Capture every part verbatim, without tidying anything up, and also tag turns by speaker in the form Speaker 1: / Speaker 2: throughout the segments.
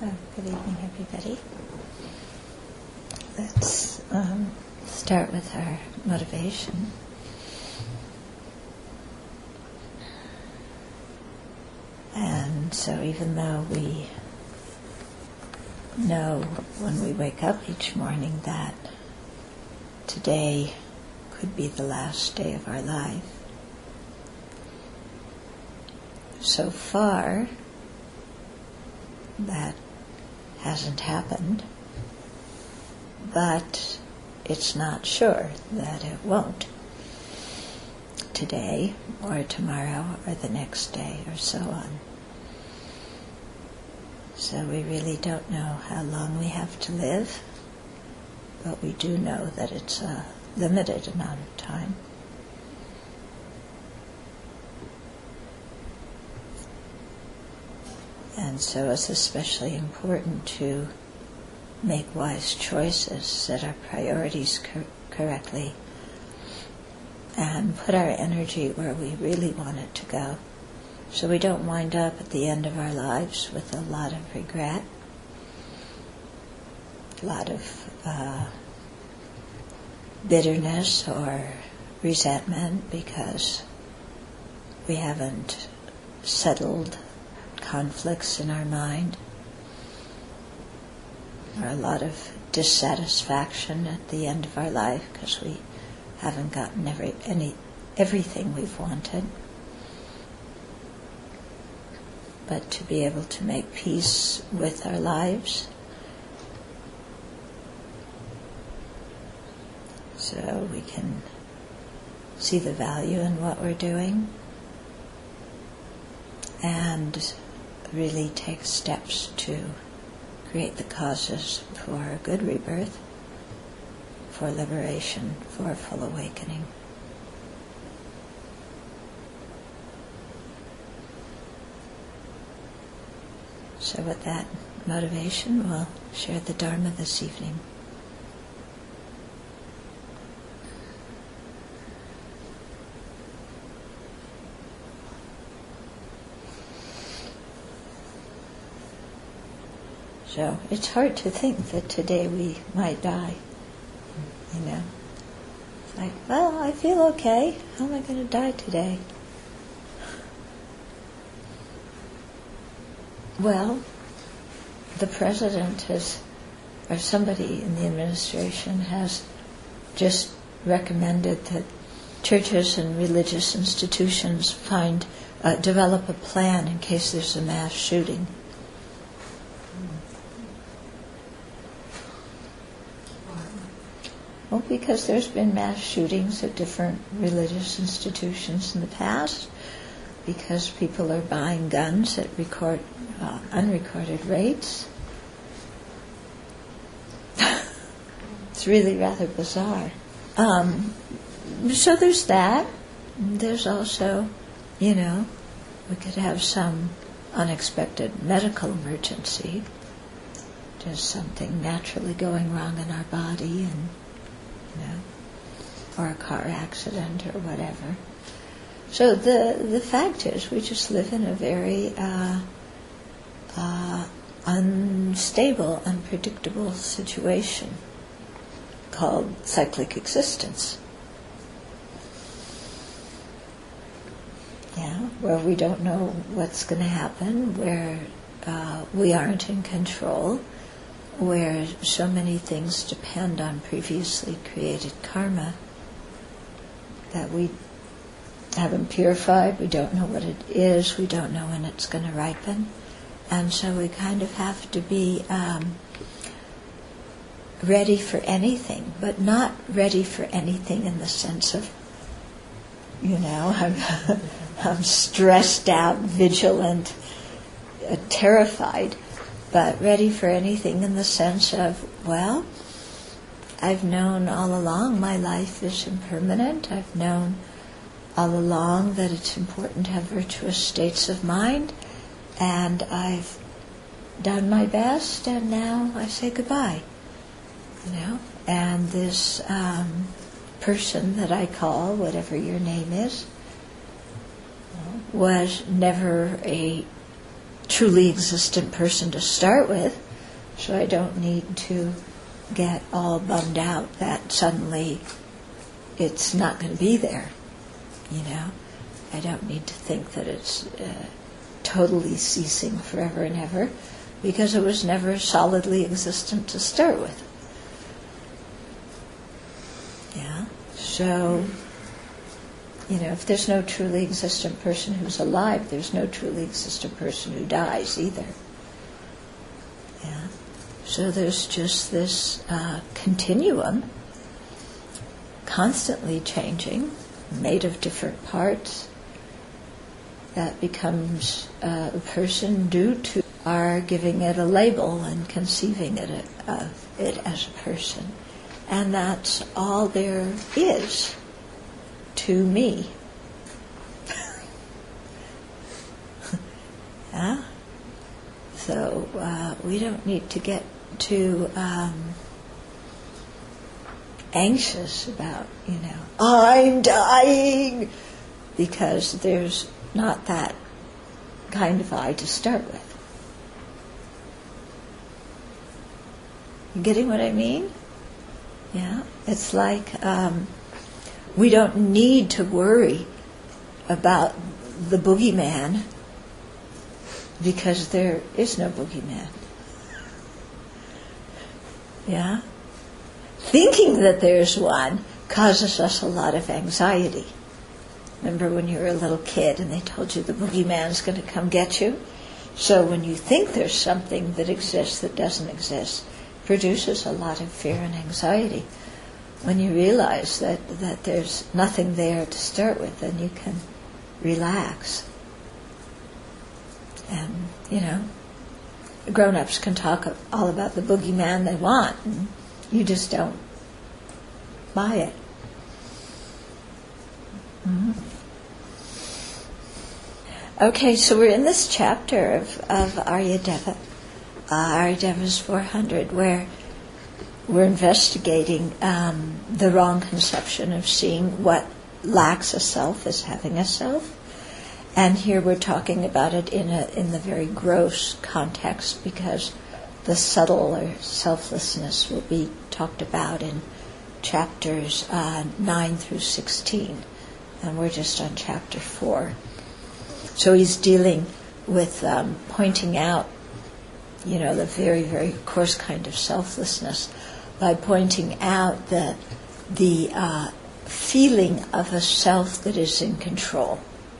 Speaker 1: So, good evening, everybody. Let's um, start with our motivation. And so even though we know when we wake up each morning that today could be the last day of our life, so far that hasn't happened, but it's not sure that it won't today or tomorrow or the next day or so on. So we really don't know how long we have to live, but we do know that it's a limited amount of time. And so it's especially important to make wise choices, set our priorities cor- correctly, and put our energy where we really want it to go, so we don't wind up at the end of our lives with a lot of regret, a lot of uh, bitterness or resentment because we haven't settled conflicts in our mind, or a lot of dissatisfaction at the end of our life because we haven't gotten every any everything we've wanted. But to be able to make peace with our lives, so we can see the value in what we're doing and really take steps to create the causes for a good rebirth, for liberation, for full awakening. So with that motivation, we'll share the Dharma this evening. So it's hard to think that today we might die, you know. It's like, well, I feel okay. How am I going to die today? Well, the president has, or somebody in the administration has just recommended that churches and religious institutions find, uh, develop a plan in case there's a mass shooting. Well, because there's been mass shootings at different religious institutions in the past, because people are buying guns at record, uh, unrecorded rates. It's really rather bizarre. Um, so there's that. There's also, you know, we could have some unexpected medical emergency, just something naturally going wrong in our body, and you know, or a car accident or whatever. So the the fact is, we just live in a very uh, uh, unstable, unpredictable situation called cyclic existence. Yeah, where we don't know what's going to happen, where uh, we aren't in control, where so many things depend on previously created karma that we haven't purified, we don't know what it is, we don't know when it's going to ripen, and so we kind of have to be um, ready for anything, but not ready for anything in the sense of, you know, I'm, I'm stressed out, vigilant, uh, terrified, but ready for anything in the sense of, well, I've known all along my life is impermanent. I've known all along that it's important to have virtuous states of mind, and I've done my best, and now I say goodbye. You know, and this um, person that I call, whatever your name is, was never a truly existent person to start with, so I don't need to get all bummed out that suddenly it's not going to be there, you know. I don't need to think that it's uh, totally ceasing forever and ever, because it was never solidly existent to start with. Yeah, so, you know, if there's no truly existent person who's alive, there's no truly existent person who dies either. Yeah, so there's just this uh, continuum, constantly changing, made of different parts, that becomes uh, a person due to our giving it a label and conceiving it of it as a person. And that's all there is to me. Yeah? So uh, we don't need to get too um, anxious about, you know, I'm dying, because there's not that kind of I to start with. You getting what I mean? Yeah, it's like um, we don't need to worry about the boogeyman, because there is no boogeyman. Yeah? Thinking that there's one causes us a lot of anxiety. Remember when you were a little kid and they told you the boogeyman's going to come get you? So when you think there's something that exists that doesn't exist, it produces a lot of fear and anxiety. When you realize that, that there's nothing there to start with, then you can relax. And, you know, grown-ups can talk all about the boogeyman they want, and you just don't buy it. Mm-hmm. Okay, so we're in this chapter of, of Aryadeva, uh, Aryadeva's four hundred, where we're investigating um, the wrong conception of seeing what lacks a self as having a self. And here we're talking about it in a in the very gross context, because the subtle or selflessness will be talked about in chapters uh, nine through sixteen. And we're just on chapter four. So he's dealing with um, pointing out, you know, the very, very coarse kind of selflessness by pointing out the, the uh, feeling of a self that is in control.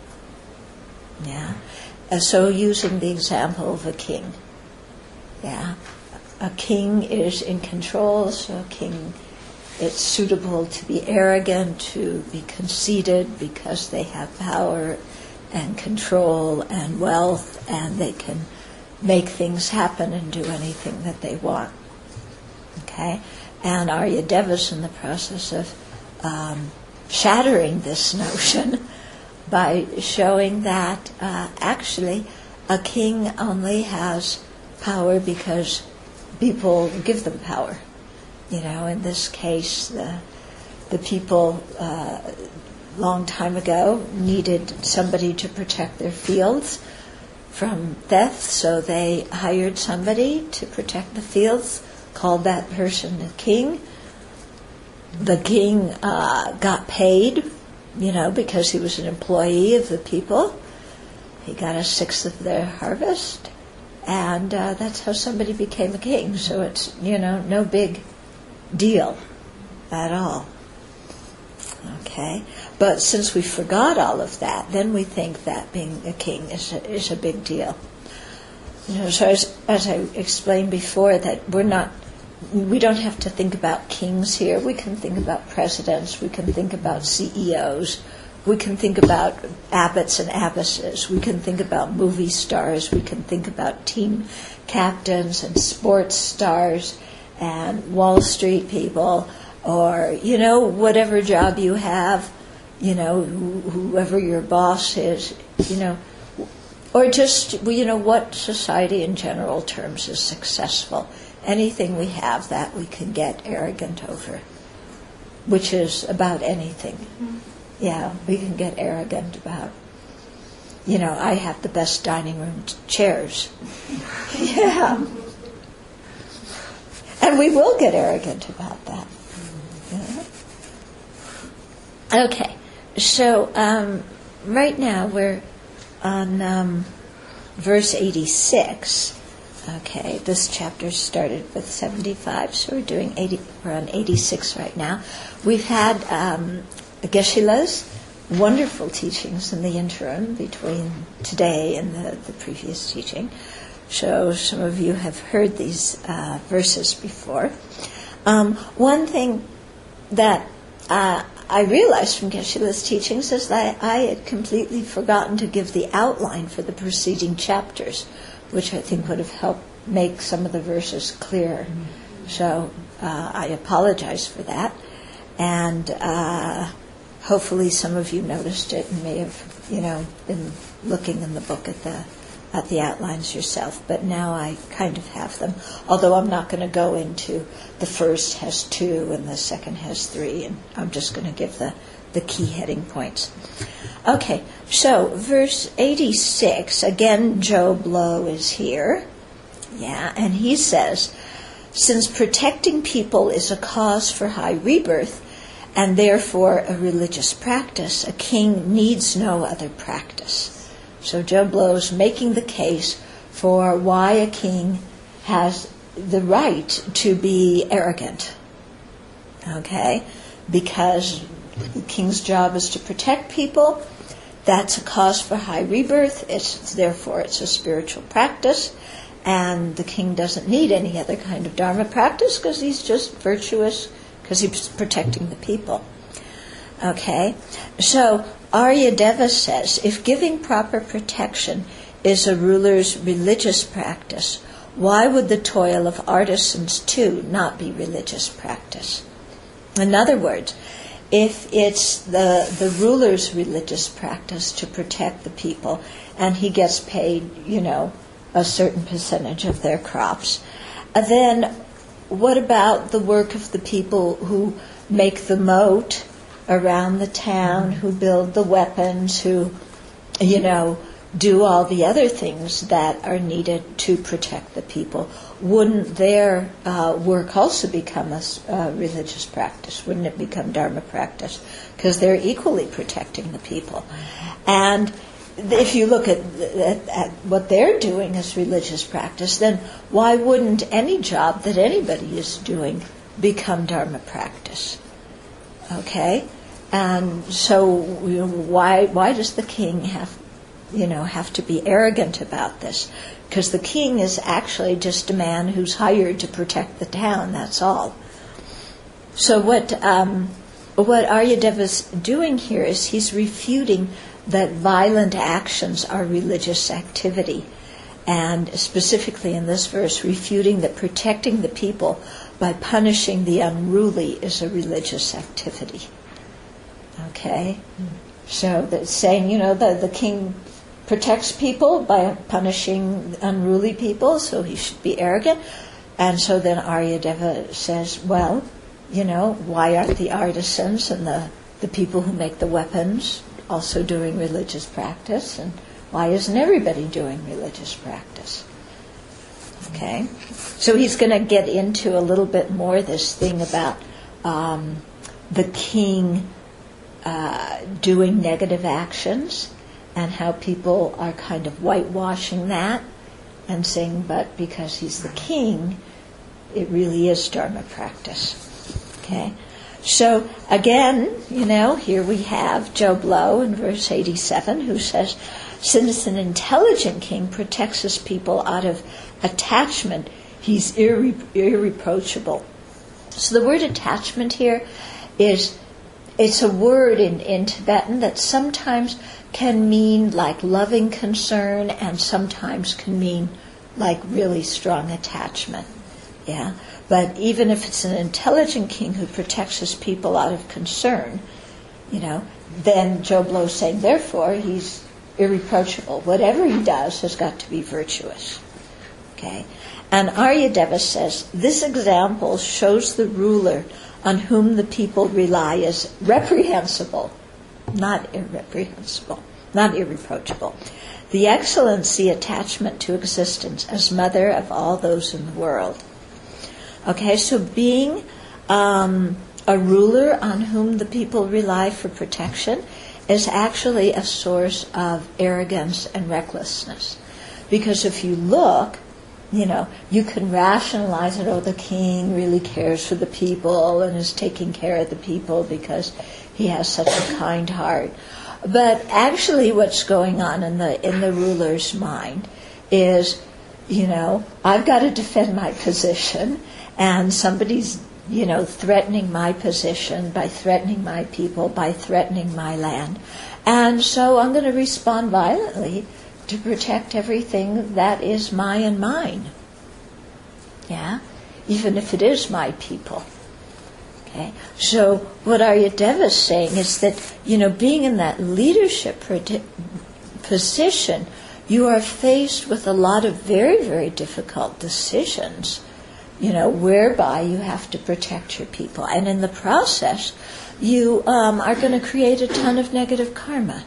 Speaker 1: Yeah? And so using the example of a king. Yeah? A king is in control, so a king, it's suitable to be arrogant, to be conceited, because they have power and control and wealth, and they can make things happen and do anything that they want. Okay? And Aryadeva's in the process of um, shattering this notion by showing that uh, actually a king only has power because people give them power. You know, in this case, the the people uh, long time ago needed somebody to protect their fields from theft, so they hired somebody to protect the fields, called that person the king. The king uh, got paid, you know, because he was an employee of the people. He got a sixth of their harvest, and uh, that's how somebody became a king. So it's, you know, no big deal at all. Okay, but since we forgot all of that, then we think that being a king is a, is a big deal. You know, so as, as I explained before, that we're not, we don't have to think about kings here. We can think about presidents. We can think about C E Os. We can think about abbots and abbesses. We can think about movie stars. We can think about team captains and sports stars and Wall Street people, or, you know, whatever job you have, you know, wh- whoever your boss is, you know, or just, you know, what society in general terms is successful. Anything we have that we can get arrogant over, which is about anything. Mm-hmm. Yeah, we can get arrogant about. you know, I have the best dining room t- chairs. Yeah. And we will get arrogant about that. Yeah. Okay. So um, right now we're on um, verse eighty-six. Okay, this chapter started with seventy-five, so we're doing eighty. We're on eighty-six right now. We've had um, Geshe-la's wonderful teachings in the interim between today and the, the previous teaching. So some of you have heard these uh, verses before. Um, one thing that uh, I realized from Geshe-la's teachings is that I had completely forgotten to give the outline for the preceding chapters, which I think would have helped make some of the verses clearer. So uh, I apologize for that. And uh, hopefully some of you noticed it and may have, you know, been looking in the book at the at the outlines yourself. But now I kind of have them. Although I'm not going to go into the first has two and the second has three, and I'm just going to give the, the key heading points. Okay, so verse eighty-six, again, Job Lowe is here. Yeah, and he says, since protecting people is a cause for high rebirth, and therefore a religious practice, a king needs no other practice. So Job Lowe's making the case for why a king has the right to be arrogant. Okay? Because the king's job is to protect people. That's a cause for high rebirth. It's therefore it's a spiritual practice, and the king doesn't need any other kind of dharma practice because he's just virtuous because he's protecting the people. Okay, so Aryadeva says if giving proper protection is a ruler's religious practice, why would the toil of artisans too not be religious practice? In other words, if it's the the ruler's religious practice to protect the people, and he gets paid, you know, a certain percentage of their crops, then what about the work of the people who make the moat around the town, who build the weapons, who, you know, do all the other things that are needed to protect the people? Wouldn't their uh, work also become a uh, religious practice? Wouldn't it become dharma practice? Because they're equally protecting the people. And if you look at, at, at what they're doing as religious practice, then why wouldn't any job that anybody is doing become dharma practice? Okay? And so you know, why why does the king have you know, have to be arrogant about this? Because the king is actually just a man who's hired to protect the town, that's all. So what um, what Aryadeva's doing here is he's refuting that violent actions are religious activity, and specifically in this verse, refuting that protecting the people by punishing the unruly is a religious activity. Okay? So that's saying, you know, the, the king protects people by punishing unruly people, so he should be arrogant. And so then Aryadeva says, well, you know, why aren't the artisans and the, the people who make the weapons also doing religious practice? And why isn't everybody doing religious practice? Okay? So he's going to get into a little bit more this thing about um, the king uh, doing negative actions, and how people are kind of whitewashing that and saying, but because he's the king, it really is dharma practice. Okay? So again, you know, here we have Job Lowe in verse eighty-seven who says, since an intelligent king protects his people out of attachment, he's irre- irreproachable. So the word attachment here is, it's a word in, in Tibetan that sometimes can mean like loving concern and sometimes can mean like really strong attachment. Yeah. But even if it's an intelligent king who protects his people out of concern, you know, then Job Lowe's saying, therefore, he's irreproachable. Whatever he does has got to be virtuous. Okay? And Aryadeva says, this example shows the ruler on whom the people rely as reprehensible, not irreprehensible. not irreproachable. The excellency attachment to existence as mother of all those in the world. Okay, so being um, a ruler on whom the people rely for protection is actually a source of arrogance and recklessness. Because if you look, you know, you can rationalize it, oh, the king really cares for the people and is taking care of the people because he has such a kind heart. But actually what's going on in the in the ruler's mind is, you know, I've got to defend my position, and somebody's, you know, threatening my position by threatening my people, by threatening my land. And so I'm going to respond violently to protect everything that is my and mine. Yeah? Even if it is my people. Okay? So what Aryadeva is saying is that, you know, being in that leadership position, you are faced with a lot of very, very difficult decisions, you know, whereby you have to protect your people. And in the process, you um, are going to create a ton of negative karma.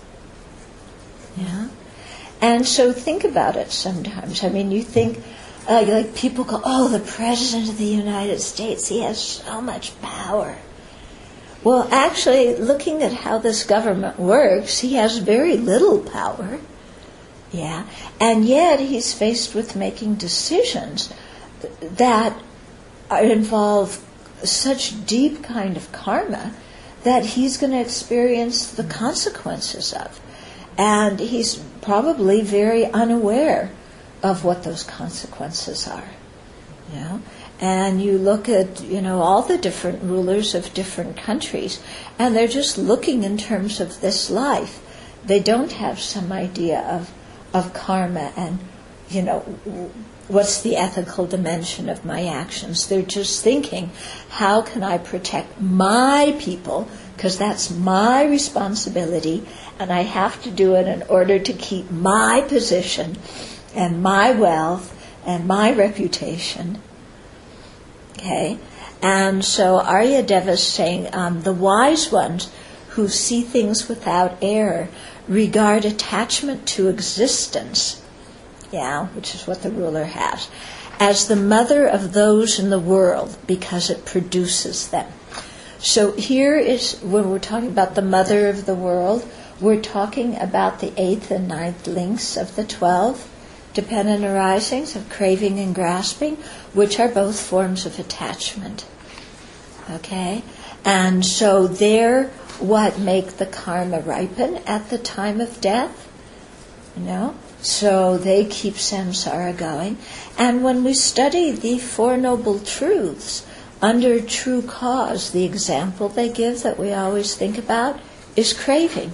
Speaker 1: Yeah? And so think about it sometimes. I mean, you think, uh, like people go, oh, the President of the United States, he has so much power. Well, actually, looking at how this government works, he has very little power. Yeah. And yet he's faced with making decisions that involve such deep kind of karma that he's going to experience the consequences of. And he's probably very unaware of what those consequences are. You know? And you look at, you know, all the different rulers of different countries, and they're just looking in terms of this life. They don't have some idea of, of karma and, you know, what's the ethical dimension of my actions. They're just thinking, how can I protect my people, because that's my responsibility, and I have to do it in order to keep my position and my wealth and my reputation. Okay? And so Aryadeva is saying, um, the wise ones who see things without error regard attachment to existence, yeah, which is what the ruler has, as the mother of those in the world because it produces them. So here is, when we're talking about the mother of the world, we're talking about the eighth and ninth links of the twelve dependent arisings of craving and grasping, which are both forms of attachment. Okay? And so they're what make the karma ripen at the time of death. You know? So they keep samsara going. And when we study the Four Noble Truths, under true cause, the example they give that we always think about is craving.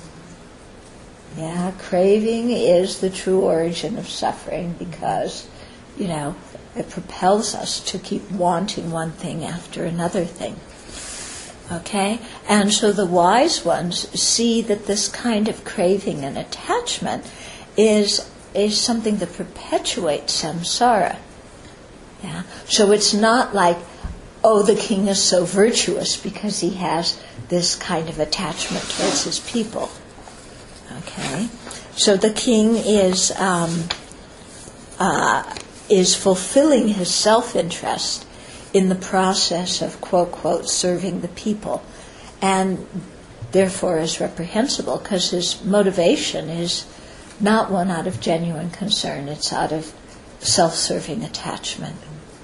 Speaker 1: Yeah, craving is the true origin of suffering because, you know, it propels us to keep wanting one thing after another thing. Okay? And so the wise ones see that this kind of craving and attachment is is something that perpetuates samsara. Yeah? So it's not like, oh, the king is so virtuous because he has this kind of attachment towards his people. Okay, so the king is um, uh, is fulfilling his self-interest in the process of quote quote serving the people, and therefore is reprehensible because his motivation is not one out of genuine concern; it's out of self-serving attachment.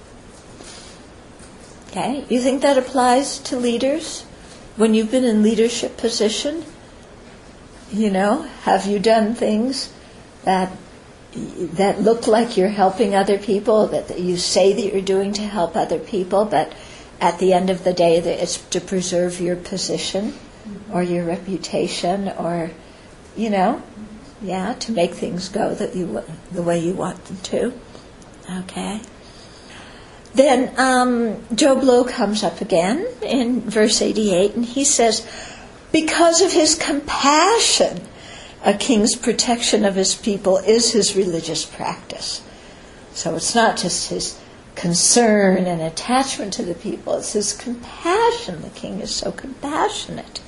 Speaker 1: Okay, you think that applies to leaders when you've been in leadership position? You know, have you done things that that look like you're helping other people, that you say that you're doing to help other people, but at the end of the day that it's to preserve your position or your reputation or, you know, yeah, to make things go that you the way you want them to. Okay. Then um, Job Low comes up again in verse eighty-eight, and he says, because of his compassion, a king's protection of his people is his religious practice. So it's not just his concern and attachment to the people, it's his compassion. The king is so compassionate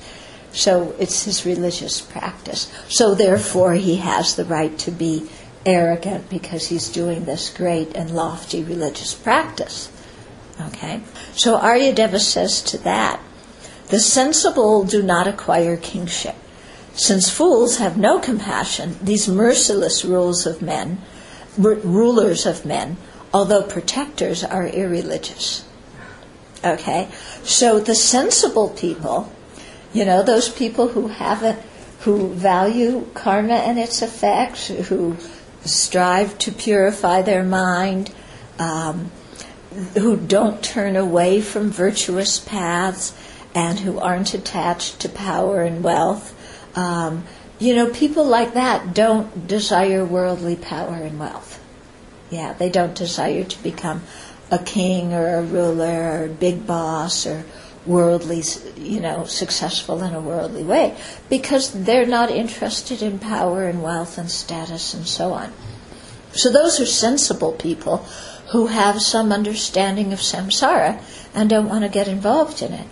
Speaker 1: So it's his religious practice. So therefore he has the right to be arrogant because he's doing this great and lofty religious practice. Okay? So Aryadeva says to that, the sensible do not acquire kingship. Since fools have no compassion, these merciless rules of men, r- rulers of men, although protectors, are irreligious. Okay? So the sensible people, you know, those people who have a, who value karma and its effects, who strive to purify their mind, um, who don't turn away from virtuous paths, and who aren't attached to power and wealth. Um, you know, people like that don't desire worldly power and wealth. Yeah, they don't desire to become a king or a ruler or a big boss or worldly, you know, successful in a worldly way, because they're not interested in power and wealth and status and so on. So those are sensible people who have some understanding of samsara and don't want to get involved in it.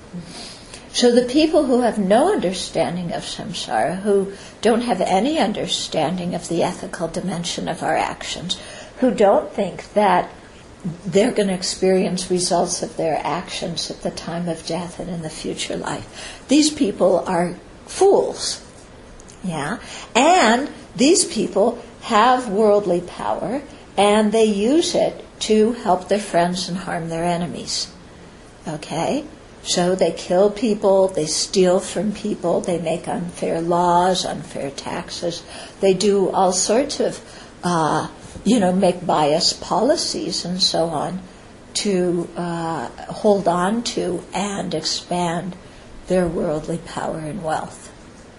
Speaker 1: So the people who have no understanding of samsara, who don't have any understanding of the ethical dimension of our actions, who don't think that they're going to experience results of their actions at the time of death and in the future life, these people are fools. Yeah? And these people have worldly power, and they use it to help their friends and harm their enemies. Okay? So they kill people, they steal from people, they make unfair laws, unfair taxes. They do all sorts of, uh, you know, make biased policies and so on to uh, hold on to and expand their worldly power and wealth.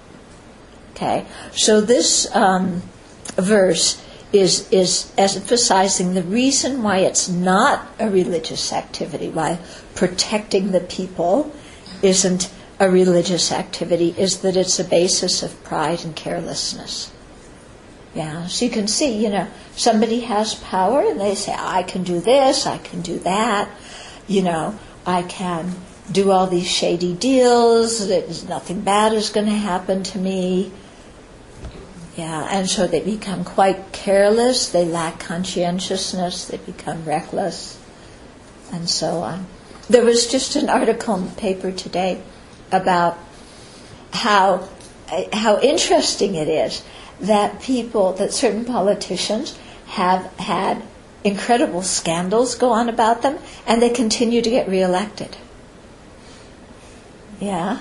Speaker 1: Okay? So this um, verse is is emphasizing the reason why it's not a religious activity, why protecting the people isn't a religious activity, is that it's a basis of pride and carelessness. Yeah, so you can see, you know, somebody has power and they say, I can do this, I can do that, you know, I can do all these shady deals, there's nothing bad is going to happen to me. Yeah, and so they become quite careless, they lack conscientiousness, they become reckless, and so on. There was just an article in the paper today about how how interesting it is that people, that certain politicians have had incredible scandals go on about them, and they continue to get reelected. Yeah.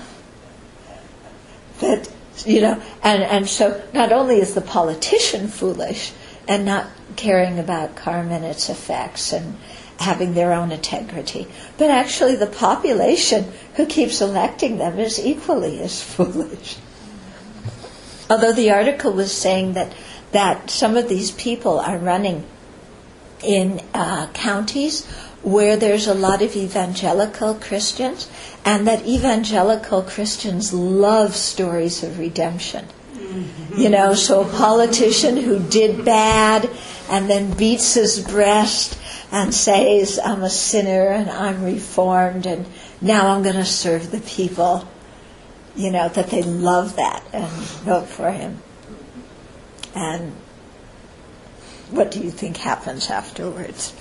Speaker 1: That, you know, and, and so not only is the politician foolish and not caring about karma and its effects and having their own integrity, but actually the population who keeps electing them is equally as foolish. Although the article was saying that, that some of these people are running in uh, counties where there's a lot of evangelical Christians, and that evangelical Christians love stories of redemption. You know, so a politician who did bad and then beats his breast and says, I'm a sinner and I'm reformed and now I'm going to serve the people, you know, that they love that and vote for him. And what do you think happens afterwards?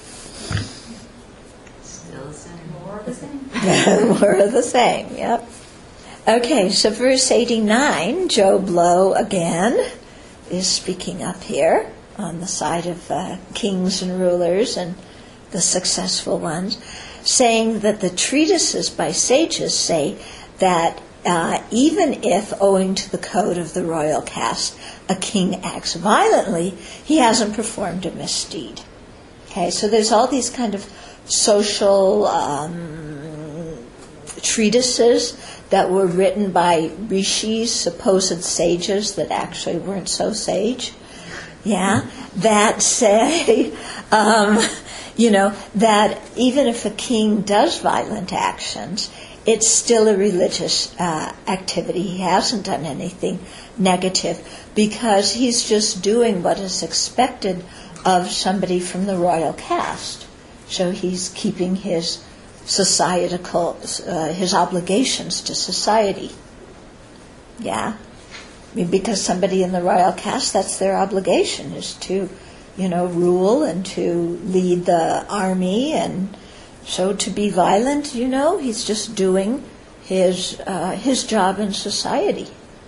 Speaker 2: Still the same. More of the same.
Speaker 1: More of the same, yep. Okay, so verse eighty-nine, Job Lowe again is speaking up here on the side of uh, kings and rulers and the successful ones, saying that the treatises by sages say that uh, even if, owing to the code of the royal caste, a king acts violently, he hasn't performed a misdeed. Okay, so there's all these kind of social um, treatises that were written by rishis, supposed sages that actually weren't so sage, yeah, that say, um, you know, that even if a king does violent actions, it's still a religious uh, activity. He hasn't done anything negative because he's just doing what is expected of somebody from the royal caste. So he's keeping his societal, uh, his obligations to society. Yeah. I mean, because somebody in the royal caste, that's their obligation, is to, you know, rule and to lead the army. And so to be violent, you know, he's just doing his uh, his job in society.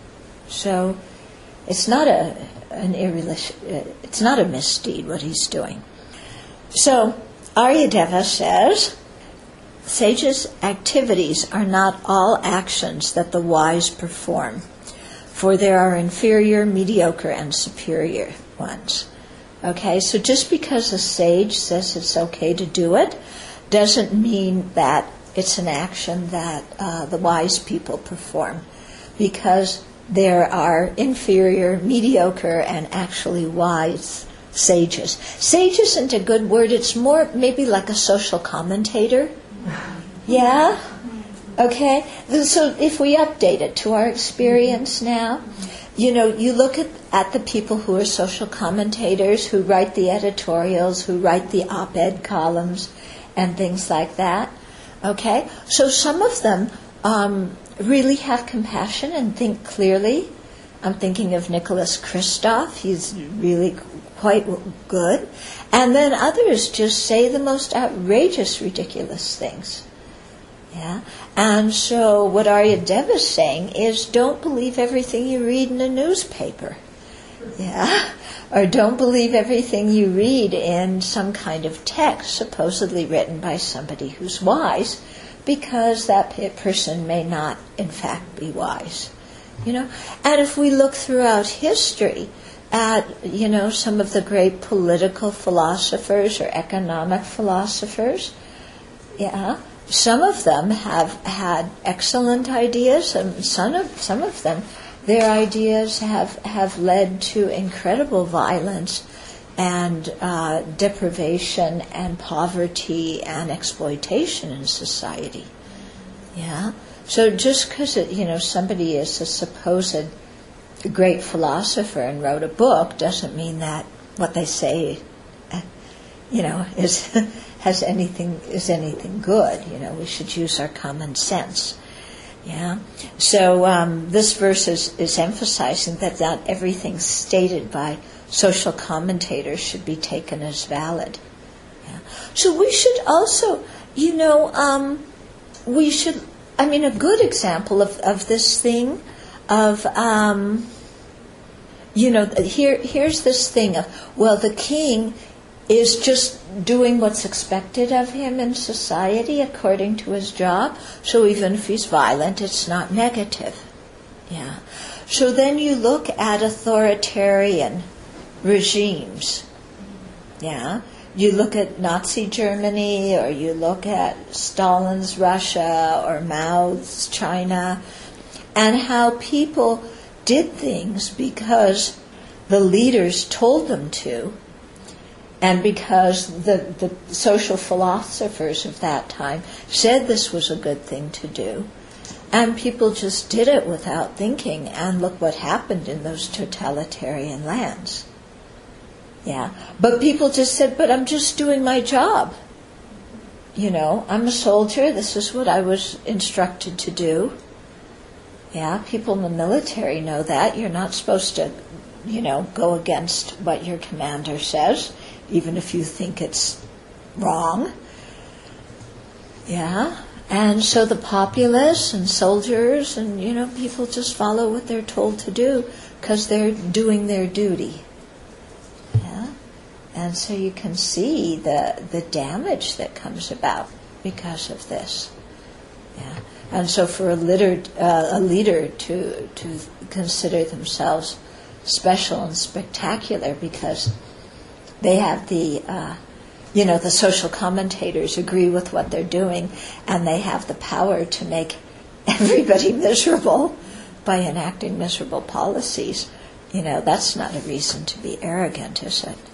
Speaker 1: So it's not a an irrelish- it's not a misdeed what he's doing. So Aryadeva says, sages' activities are not all actions that the wise perform, for there are inferior, mediocre, and superior ones. Okay, so just because a sage says it's okay to do it doesn't mean that it's an action that uh, the wise people perform, because there are inferior, mediocre, and actually wise sages. Sage isn't a good word. It's more maybe like a social commentator. Yeah? Okay? So if we update it to our experience now, you know, you look at, at the people who are social commentators, who write the editorials, who write the op-ed columns, and things like that. Okay? So some of them um, really have compassion and think clearly. I'm thinking of Nicholas Kristof. He's really quite good. And then others just say the most outrageous, ridiculous things. Yeah? And so what Aryadeva is saying is, don't believe everything you read in a newspaper. Yeah? Or don't believe everything you read in some kind of text supposedly written by somebody who's wise, because that person may not, in fact, be wise. You know? And if we look throughout history at, you know, some of the great political philosophers or economic philosophers, yeah, some of them have had excellent ideas, and some of, some of them, their ideas have, have led to incredible violence and uh, deprivation and poverty and exploitation in society. Yeah? So just because, you know, somebody is a supposed great philosopher and wrote a book doesn't mean that what they say, you know, is has anything is anything good. You know, we should use our common sense. Yeah. So um, this verse is, is emphasizing that not everything stated by social commentators should be taken as valid. Yeah. So we should also, you know, um, we should. I mean, a good example of, of this thing of, um, you know, here here's this thing of, well, the king is just doing what's expected of him in society according to his job, so even if he's violent, it's not negative. Yeah. So then you look at authoritarian regimes. Yeah. You look at Nazi Germany, or you look at Stalin's Russia or Mao's China, and how people did things because the leaders told them to, and because the, the social philosophers of that time said this was a good thing to do. And people just did it without thinking, and look what happened in those totalitarian lands. Yeah, but people just said, but I'm just doing my job. You know, I'm a soldier, this is what I was instructed to do. Yeah, people in the military know that. You're not supposed to, you know, go against what your commander says, even if you think it's wrong. Yeah, and so the populace and soldiers and, you know, people just follow what they're told to do because they're doing their duty. And so you can see the the damage that comes about because of this. Yeah. And so for a leader, uh, a leader to to consider themselves special and spectacular because they have the, uh, you know, the social commentators agree with what they're doing, and they have the power to make everybody miserable by enacting miserable policies. You know, that's not a reason to be arrogant, is it?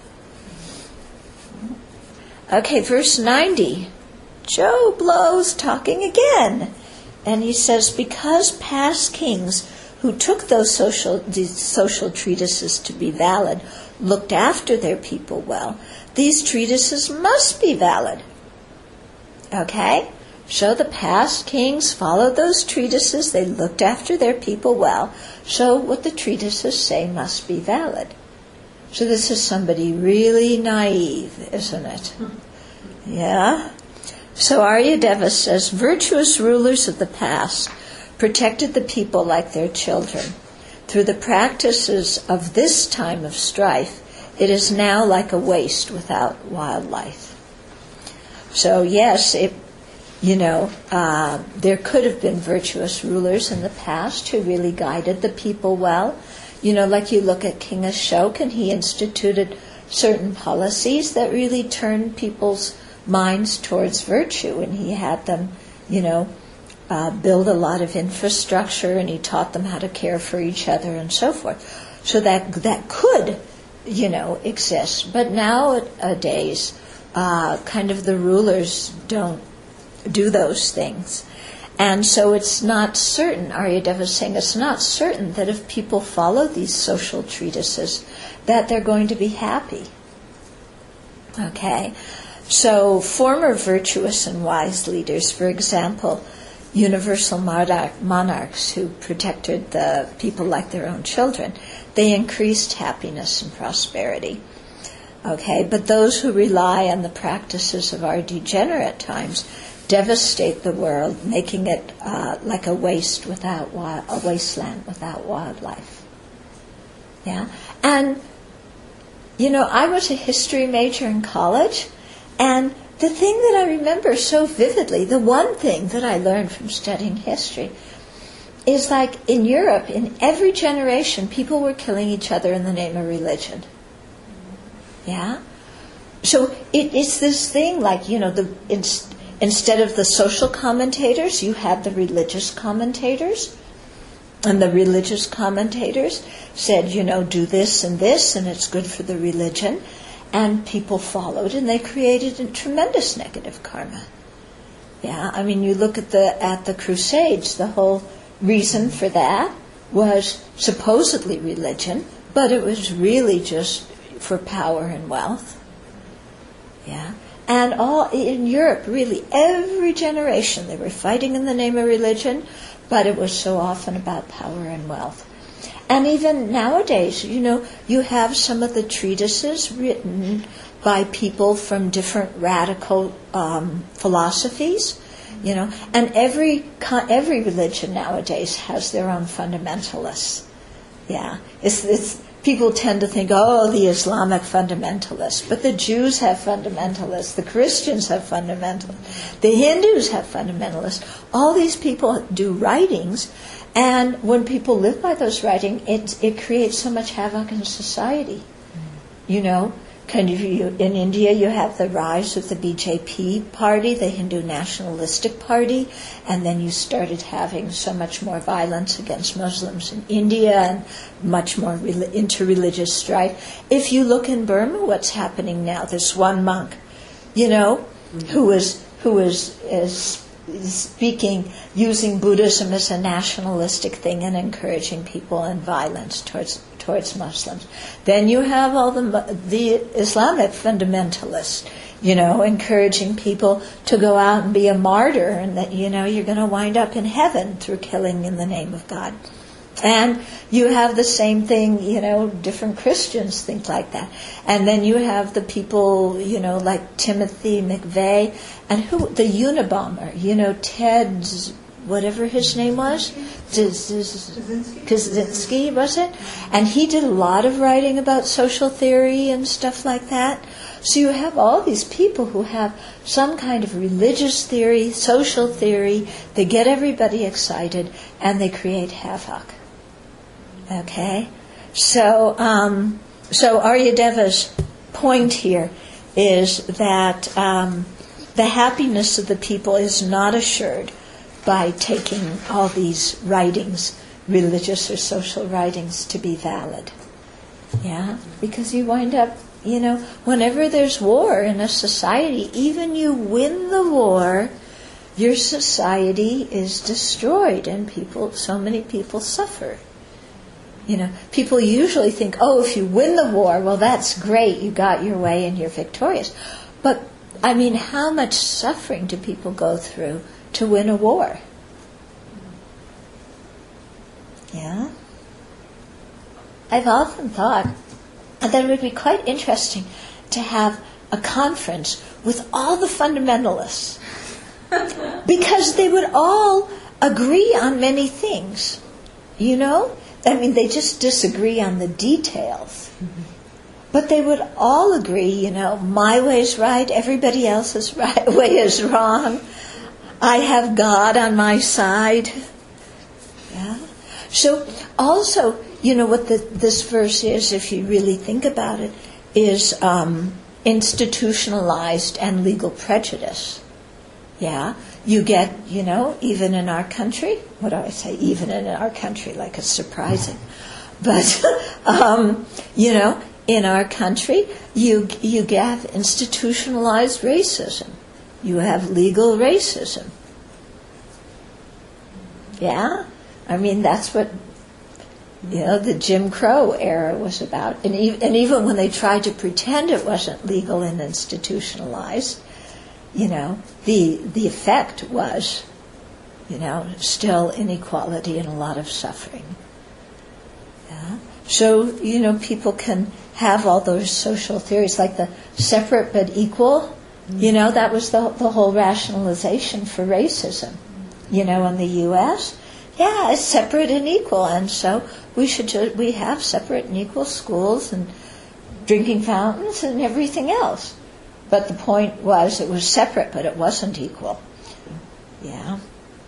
Speaker 1: Okay, verse ninety. Joe Blow's talking again. And he says, because past kings who took those social, these social treatises to be valid looked after their people well, these treatises must be valid. Okay? So the past kings followed those treatises. They looked after their people well. So what the treatises say must be valid. So this is somebody really naive, isn't it? Yeah? So Aryadeva says, virtuous rulers of the past protected the people like their children. Through the practices of this time of strife, it is now like a waste without wildlife. So yes, it, you know, uh, there could have been virtuous rulers in the past who really guided the people well. You know, like you look at King Ashoka, and he instituted certain policies that really turned people's minds towards virtue, and he had them, you know, uh, build a lot of infrastructure, and he taught them how to care for each other and so forth. So that that could, you know, exist. But nowadays, uh, kind of the rulers don't do those things. And so it's not certain, Aryadeva is saying, it's not certain that if people follow these social treatises, that they're going to be happy. Okay? So former virtuous and wise leaders, for example, universal monarch, monarchs who protected the people like their own children, they increased happiness and prosperity. Okay? But those who rely on the practices of our degenerate times devastate the world, making it uh, like a waste without wi- a wasteland without wildlife. Yeah, and you know, I was a history major in college, and the thing that I remember so vividly, the one thing that I learned from studying history, is like in Europe, in every generation, people were killing each other in the name of religion. Yeah, so it, it's this thing like, you know, the. It's, Instead of the social commentators, you had the religious commentators. And the religious commentators said, you know, do this and this, and it's good for the religion. And people followed, and they created a tremendous negative karma. Yeah, I mean, you look at the at the Crusades, the whole reason for that was supposedly religion, but it was really just for power and wealth. Yeah. And all in Europe, really, every generation, they were fighting in the name of religion, but it was so often about power and wealth. And even nowadays, you know, you have some of the treatises written by people from different radical um, philosophies, you know, and every every religion nowadays has their own fundamentalists. Yeah, it's it's. People tend to think, oh, the Islamic fundamentalists. But the Jews have fundamentalists. The Christians have fundamentalists. The Hindus have fundamentalists. All these people do writings. And when people live by those writings, it, it creates so much havoc in society. You know, kind of you, in India you have the rise of the B J P party, the Hindu nationalistic party, and then you started having so much more violence against Muslims in India and much more re- interreligious strife. If you look in Burma, what's happening now? This one monk, you know, mm-hmm. who is who is is speaking, using Buddhism as a nationalistic thing and encouraging people in violence towards towards Muslims. Then you have all the the Islamic fundamentalists, you know, encouraging people to go out and be a martyr, and that, you know, you're going to wind up in heaven through killing in the name of God. And you have the same thing, you know, different Christians think like that. And then you have the people, you know, like Timothy McVeigh, and who, the Unabomber, you know, Ted, whatever his name was, Kaczynski, was it? And he did a lot of writing about social theory and stuff like that. So you have all these people who have some kind of religious theory, social theory, they get everybody excited, and they create havoc. Okay? So, um, so Aryadeva's point here is that um, the happiness of the people is not assured by taking all these writings, religious or social writings, to be valid. Yeah? Because you wind up, you know, whenever there's war in a society, even you win the war, your society is destroyed, and people, so many people suffer. You know, people usually think, oh, if you win the war, well, that's great, you got your way and you're victorious. But, I mean, how much suffering do people go through to win a war. Yeah? I've often thought that it would be quite interesting to have a conference with all the fundamentalists, because they would all agree on many things, you know? I mean, they just disagree on the details. But they would all agree, you know, my way's right, everybody else's right, way is wrong. I have God on my side. Yeah. So also, you know, what the, this verse is, if you really think about it, is um, institutionalized and legal prejudice. Yeah. You get, you know, even in our country, what do I say, even in our country, like it's surprising. But, um, you know, in our country, you you get institutionalized racism. You have legal racism. Yeah? I mean, that's what, you know, the Jim Crow era was about. And, e- and even when they tried to pretend it wasn't legal and institutionalized, you know, the the effect was, you know, still inequality and a lot of suffering. Yeah? So, you know, people can have all those social theories, like the separate but equal. Mm-hmm. You know, that was the the whole rationalization for racism. You know, in the U S, yeah, it's separate and equal, and so we should ju- we have separate and equal schools and drinking fountains and everything else. But the point was, it was separate, but it wasn't equal. Yeah.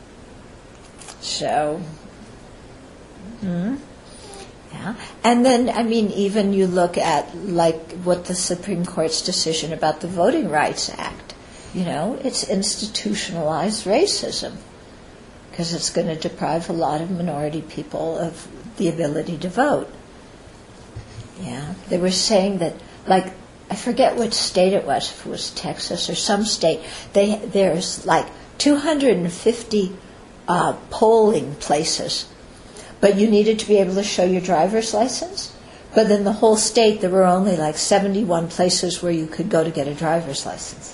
Speaker 1: So, hmm. Yeah. And then, I mean, even you look at, like, what the Supreme Court's decision about the Voting Rights Act. You know, it's institutionalized racism, because it's going to deprive a lot of minority people of the ability to vote. Yeah. They were saying that, like, I forget which state it was, if it was Texas or some state, they there's like two hundred fifty uh, polling places, but you needed to be able to show your driver's license. But in the whole state, there were only like seventy-one places where you could go to get a driver's license.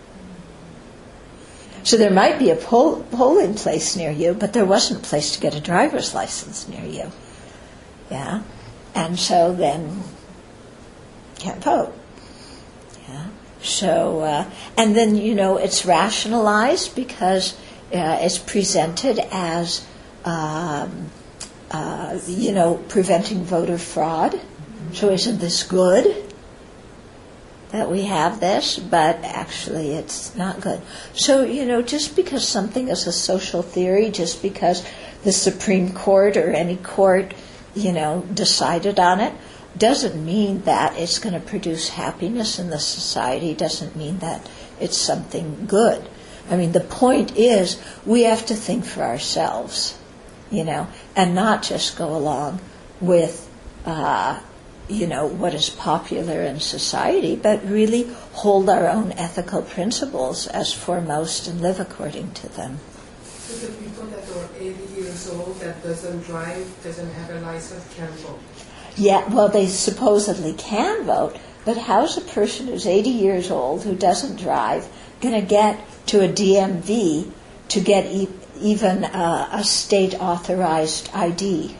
Speaker 1: So there might be a poll, polling place near you, but there wasn't a place to get a driver's license near you. Yeah, and so then can't vote. Yeah. So, uh, and then, you know, it's rationalized because uh, it's presented as, um, uh, you know, preventing voter fraud. So isn't this good that we have this? But actually it's not good. So, you know, just because something is a social theory, just because the Supreme Court or any court, you know, decided on it, doesn't mean that it's going to produce happiness in the society, doesn't mean that it's something good. I mean, the point is we have to think for ourselves, you know, and not just go along with, uh, you know, what is popular in society, but really hold our own ethical principles as foremost and live according to them.
Speaker 3: So the people that are eighty years old that doesn't drive, doesn't have a license, can vote?
Speaker 1: Yeah, well, they supposedly can vote, but how's a person who's eighty years old who doesn't drive going to get to a D M V to get e- even uh, a state-authorized I D?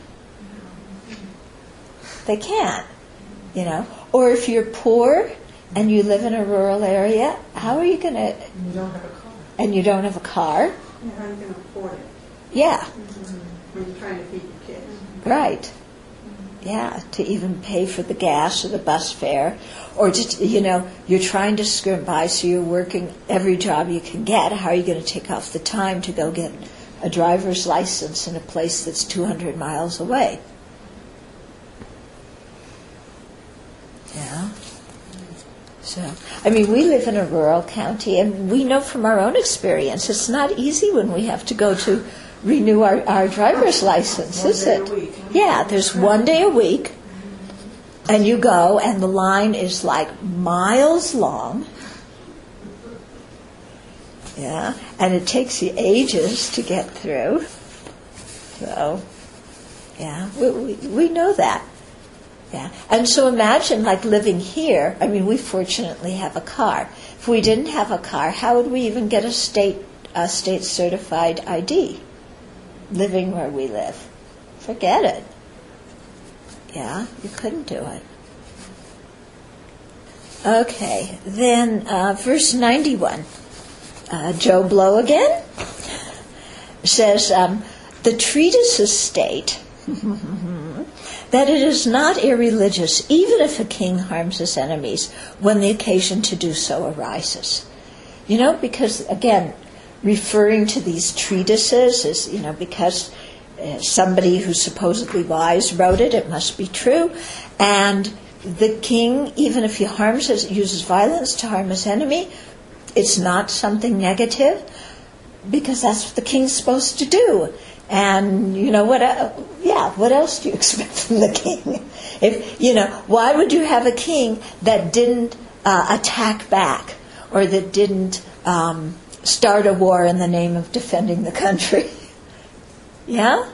Speaker 1: They can't, you know. Or if you're poor and you live in a rural area, how are you going to...
Speaker 3: You don't have a car.
Speaker 1: And you don't have a car?
Speaker 4: Yeah, how are you going to afford it?
Speaker 1: Yeah.
Speaker 4: Mm-hmm. When you're trying to feed your kids.
Speaker 1: Right. Yeah, to even pay for the gas or the bus fare. Or just, you know, you're trying to skirt by, so you're working every job you can get. How are you going to take off the time to go get a driver's license in a place that's two hundred miles away? Yeah. So, I mean, we live in a rural county, and we know from our own experience it's not easy when we have to go to renew our, our driver's license,
Speaker 4: One
Speaker 1: is
Speaker 4: day
Speaker 1: it?
Speaker 4: a week.
Speaker 1: Yeah, there's one day a week, and you go, and the line is like miles long. Yeah, and it takes you ages to get through. So, yeah, we, we, we know that. Yeah, and so imagine like living here. I mean, we fortunately have a car. If we didn't have a car, how would we even get a state a state-certified I D living where we live. Forget it. Yeah, you couldn't do it. Okay, then uh, verse ninety-one. Uh, Joe Blow again says, um, the treatises state that it is not irreligious even if a king harms his enemies when the occasion to do so arises. You know, because, again, referring to these treatises is, you know, because uh, somebody who's supposedly wise wrote it, it must be true. And the king, even if he harms his, uses violence to harm his enemy, it's not something negative, because that's what the king's supposed to do. And, you know, what? Uh, yeah, what else do you expect from the king? If, you know, why would you have a king that didn't uh, attack back, or that didn't um, start a war in the name of defending the country? Yeah?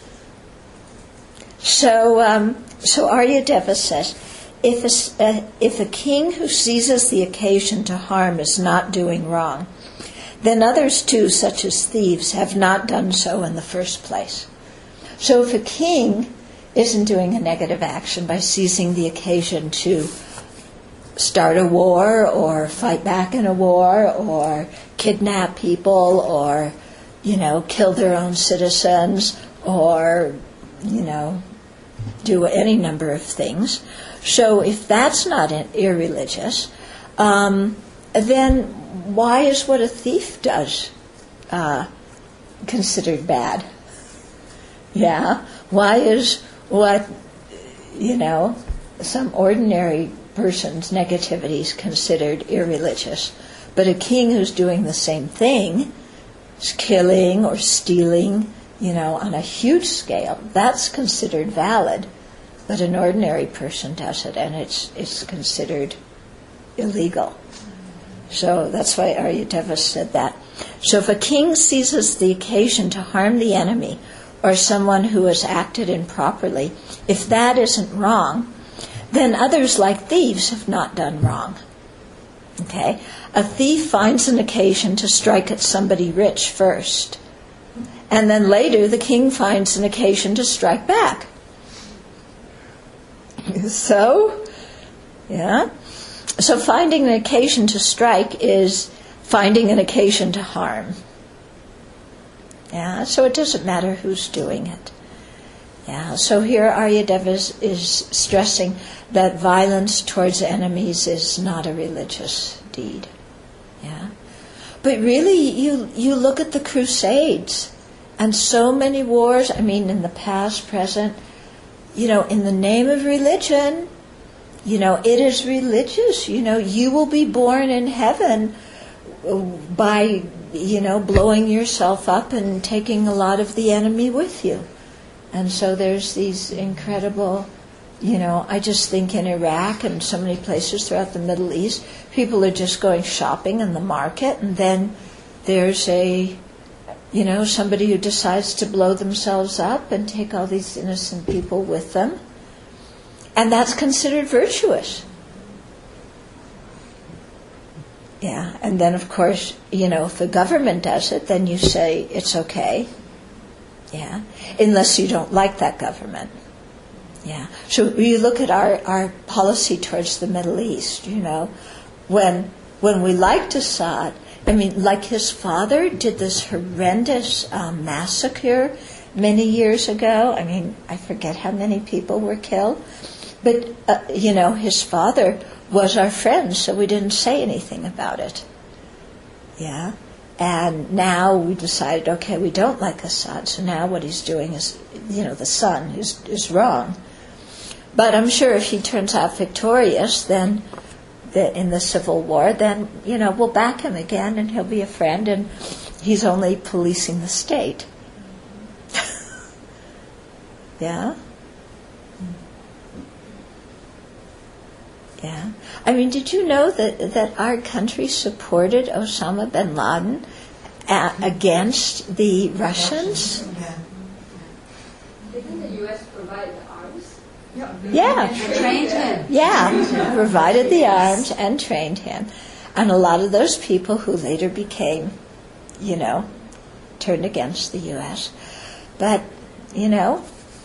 Speaker 1: So, um, so Aryadeva says, if a, uh, if a king who seizes the occasion to harm is not doing wrong, then others too, such as thieves, have not done so in the first place. So if a king isn't doing a negative action by seizing the occasion to start a war or fight back in a war or kidnap people or, you know, kill their own citizens or, you know, do any number of things. So if that's not irreligious, um, then why is what a thief does uh, considered bad? Yeah? Why is what, you know, some ordinary person's negativity is considered irreligious, but a king who's doing the same thing, is killing or stealing, you know, on a huge scale, that's considered valid, but an ordinary person does it, and it's it's considered illegal. So that's why Aryadeva said that. So if a king seizes the occasion to harm the enemy or someone who has acted improperly, if that isn't wrong, then others like thieves have not done wrong. Okay? A thief finds an occasion to strike at somebody rich first, and then later the king finds an occasion to strike back. So, yeah. So finding an occasion to strike is finding an occasion to harm. Yeah, so it doesn't matter who's doing it. Yeah, so here Aryadeva is, is stressing that violence towards enemies is not a religious deed. Yeah, but really, you you look at the Crusades and so many wars. I mean, in the past, present, you know, in the name of religion. You know, it is religious. You know, you will be born in heaven by, you know, blowing yourself up and taking a lot of the enemy with you. And so there's these incredible, you know, I just think in Iraq and so many places throughout the Middle East, people are just going shopping in the market, and then there's a, you know, somebody who decides to blow themselves up and take all these innocent people with them. And that's considered virtuous. Yeah, and then of course, you know, if the government does it, then you say it's okay. Yeah, unless you don't like that government. Yeah, so you look at our, our policy towards the Middle East, you know, when when we liked Assad, I mean, like his father did this horrendous um, massacre many years ago. I mean, I forget how many people were killed. But, uh, you know, his father was our friend, so we didn't say anything about it. Yeah? And now we decided, okay, we don't like Assad, so now what he's doing is, you know, the son is, is wrong. But I'm sure if he turns out victorious, then the, in the Civil War, then, you know, we'll back him again and he'll be a friend, and he's only policing the state. Yeah? Yeah. I mean, did you know that, that our country supported Osama bin Laden a- against the Russians?
Speaker 3: Yeah.
Speaker 2: Didn't the U S provide the arms?
Speaker 1: Yeah.
Speaker 2: And trained him.
Speaker 1: Yeah. Provided the arms and trained him. And a lot of those people who later became you know, turned against the U S. But, you know,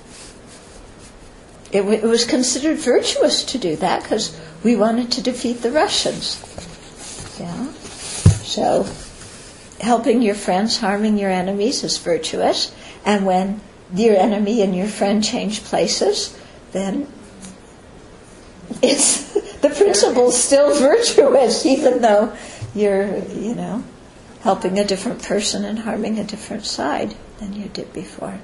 Speaker 1: it, w- it was considered virtuous to do that because we wanted to defeat the Russians. Yeah. So, helping your friends, harming your enemies is virtuous. And when your enemy and your friend change places, then it's the principle's still virtuous, even though you're, you know, helping a different person and harming a different side than you did before.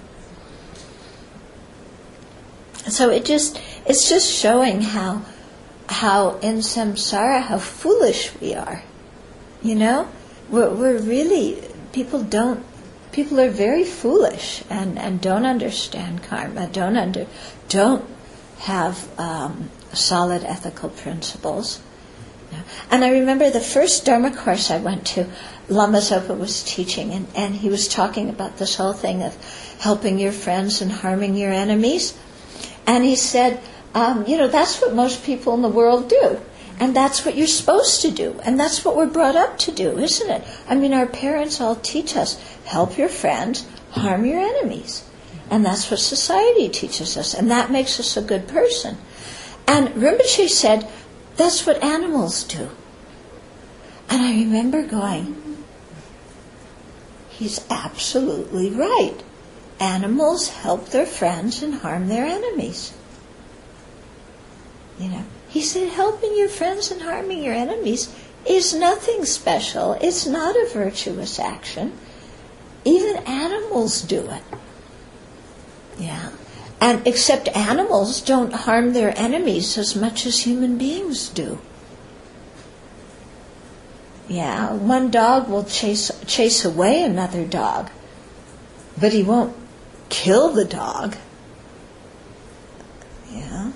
Speaker 1: So it just it's just showing how how in samsara how foolish we are. You know, we're, we're really people don't people are very foolish and, and don't understand karma, don't under don't have um, solid ethical principles. And I remember the first Dharma course I went to, Lama Zopa was teaching, and, and he was talking about this whole thing of helping your friends and harming your enemies. And he said, um, you know, that's what most people in the world do. And that's what you're supposed to do. And that's what we're brought up to do, isn't it? I mean, our parents all teach us, help your friends, harm your enemies. And that's what society teaches us. And that makes us a good person. And Rinpoche said, that's what animals do. And I remember going, he's absolutely right. Animals help their friends and harm their enemies. You know, he said helping your friends and harming your enemies is nothing special. It's not a virtuous action. Even animals do it. Yeah. And except animals don't harm their enemies as much as human beings do. Yeah, one dog will chase chase away another dog, but he won't kill the dog. Yeah.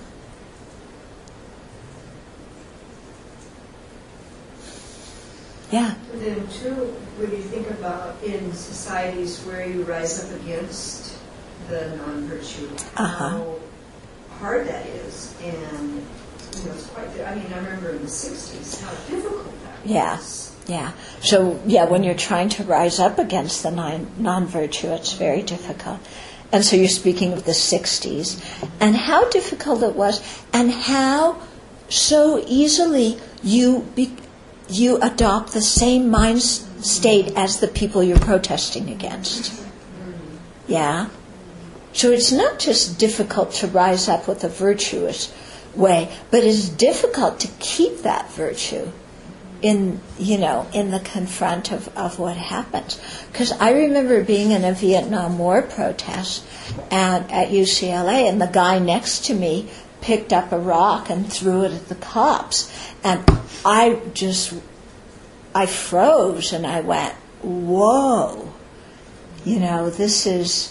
Speaker 1: Yeah.
Speaker 5: And then too, when you think about in societies where you rise up against the non-virtue,
Speaker 1: Uh-huh.
Speaker 5: how hard that is, and you know, it's quite. I mean, I remember in the sixties how difficult that
Speaker 1: Yeah.
Speaker 5: was.
Speaker 1: Yeah. So, yeah, when you're trying to rise up against the non- non-virtue, it's very difficult. And so you're speaking of the sixties, and how difficult it was, and how so easily you be, you adopt the same mind state as the people you're protesting against. Yeah? So it's not just difficult to rise up with a virtuous way, but it's difficult to keep that virtue in, you know, in the confront of, of what happens. Because I remember being in a Vietnam War protest at, at U C L A, and the guy next to me picked up a rock and threw it at the cops. And I just, I froze and I went, whoa, you know, this is,